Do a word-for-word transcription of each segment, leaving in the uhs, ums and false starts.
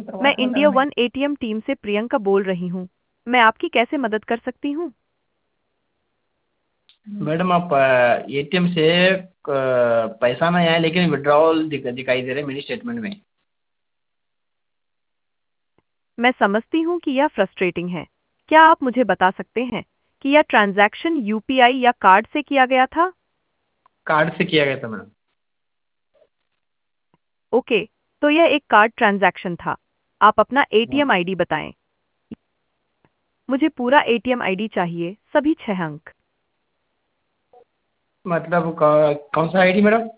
मैं India one ATM team से प्रियंका बोल रही हूँ। मैं आपकी कैसे मदद कर सकती हूँ? मैडम आप एटीएम से अ, पैसा नहीं आया लेकिन विड्रॉल दिख, दिखाई दे रहे मेरी स्टेटमेंट में। मैं समझती हूँ कि यह फ्रस्ट्रेटिंग है। क्या आप मुझे बता सकते हैं कि यह ट्रांजैक्शन यूपीआई या कार्ड से किया गया था? कार्ड से किया गया था मैडम। ओके, तो यह एक कार्ड ट्रांजैक्शन था। आप अपना एटीएम आईडी बताएं। मुझे पूरा एटीएम आईडी चाहिए, सभी छह अंक। मतलब कौ- कौन सा आईडी मैडम?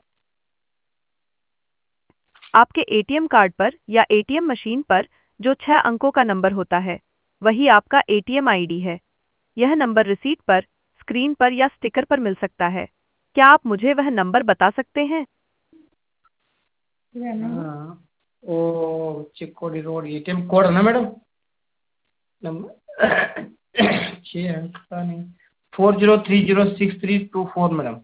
आपके एटीएम कार्ड पर या एटीएम मशीन पर जो छह अंकों का नंबर होता है, वही आपका एटीएम आईडी है। यह नंबर रिसीट पर, स्क्रीन पर या स्टिकर पर मिल सकता है। क्या आप मुझे वह नंबर बता सकते हैं? हाँ, ओ चिकोडी रोड एटीएम कोड है ना मैडम? नंबर छः अंक का नहीं, four zero three zero six three two four madam.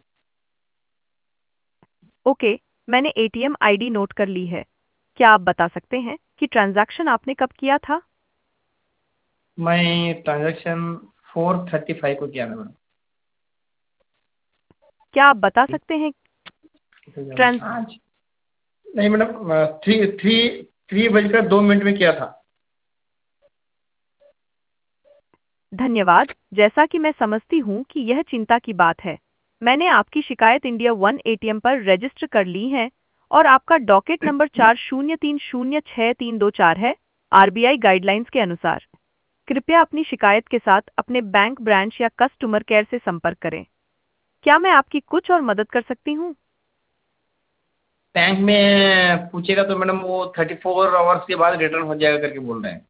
Okay, मैंने एटीएम आईडी नोट कर ली है। क्या आप बता सकते हैं कि ट्रांजैक्शन आपने कब किया था? मैं ट्रांजैक्शन फोर थर्टी फाइव को किया था मैडम। क्या आप बता सकते हैं ट्रांस आज नहीं मैडम, थ्री थ्री थ्री बजकर दो मिनट में किया था। धन्यवाद। जैसा कि मैं समझती हूँ कि यह चिंता की बात है, मैंने आपकी शिकायत इंडिया वन एटीएम पर रजिस्टर कर ली है और आपका डॉकेट नंबर चार शून्य तीन शून्य छः तीन दो चार है। आरबीआई गाइडलाइंस के अनुसार कृपया अपनी शिकायत के साथ अपने बैंक ब्रांच या कस्टमर केयर से संपर्क करें। क्या मैं आपकी कुछ और मदद कर सकती हूँ? बैंक में पूछेगा तो मैडम वो थर्टी फोर आवर्स के बाद रिटर्न हो जाएगा करके बोल रहे हैं।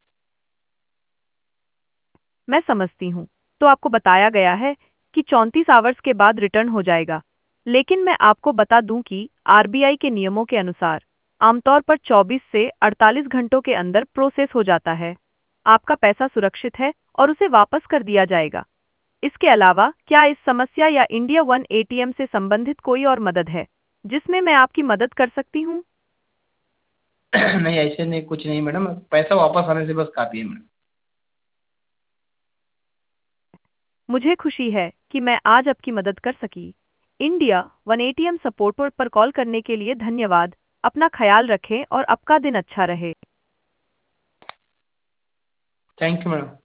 मैं समझती हूँ। तो आपको बताया गया है कि चौंतीस आवर्स के बाद रिटर्न हो जाएगा। लेकिन मैं आपको बता दूं कि आरबीआई के नियमों के अनुसार आमतौर पर चौबीस से अड़तालीस घंटों के अंदर प्रोसेस हो जाता है। आपका पैसा सुरक्षित है और उसे वापस कर दिया जाएगा। इसके अलावा क्या इस समस्या या इंडिया वन एटीएम से संबंधित कोई और मदद है जिसमें मैं आपकी मदद कर सकती हूँ? नहीं ऐसे नहीं, कुछ नहीं मैडम, पैसा वापस आने से बस काफी है मैडम। मुझे खुशी है कि मैं आज आपकी मदद कर सकी। इंडिया वन एटीएम सपोर्ट पर पर कॉल करने के लिए धन्यवाद। अपना ख्याल रखें और आपका दिन अच्छा रहे। Thank you madam.